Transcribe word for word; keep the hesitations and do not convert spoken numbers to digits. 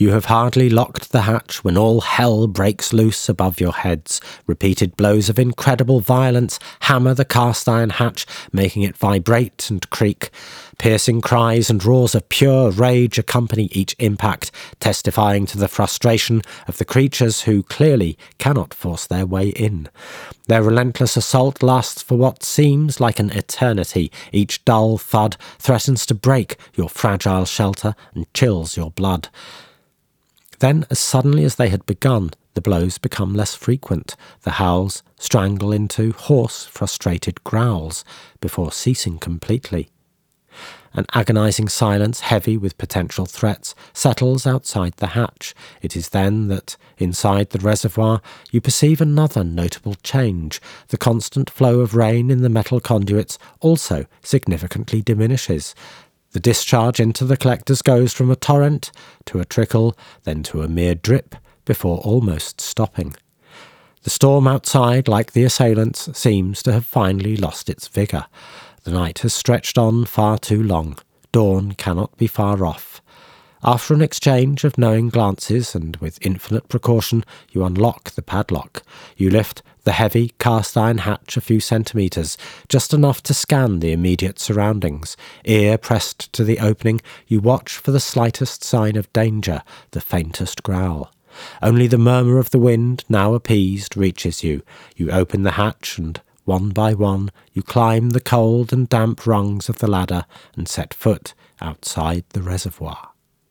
You have hardly locked the hatch when all hell breaks loose above your heads. Repeated blows of incredible violence hammer the cast-iron hatch, making it vibrate and creak. Piercing cries and roars of pure rage accompany each impact, testifying to the frustration of the creatures who clearly cannot force their way in. Their relentless assault lasts for what seems like an eternity. Each dull thud threatens to break your fragile shelter and chills your blood. Then, as suddenly as they had begun, the blows become less frequent. The howls strangle into hoarse, frustrated growls before ceasing completely. An agonizing silence, heavy with potential threats, settles outside the hatch. It is then that, inside the reservoir, you perceive another notable change. The constant flow of rain in the metal conduits also significantly diminishes. The discharge into the collectors goes from a torrent to a trickle, then to a mere drip, before almost stopping. The storm outside, like the assailants, seems to have finally lost its vigour. The night has stretched on far too long. Dawn cannot be far off. After an exchange of knowing glances, and with infinite precaution, you unlock the padlock. You lift the heavy cast-iron hatch a few centimetres, just enough to scan the immediate surroundings. Ear pressed to the opening, you watch for the slightest sign of danger, the faintest growl. Only the murmur of the wind, now appeased, reaches you. You open the hatch, and one by one you climb the cold and damp rungs of the ladder and set foot outside the reservoir.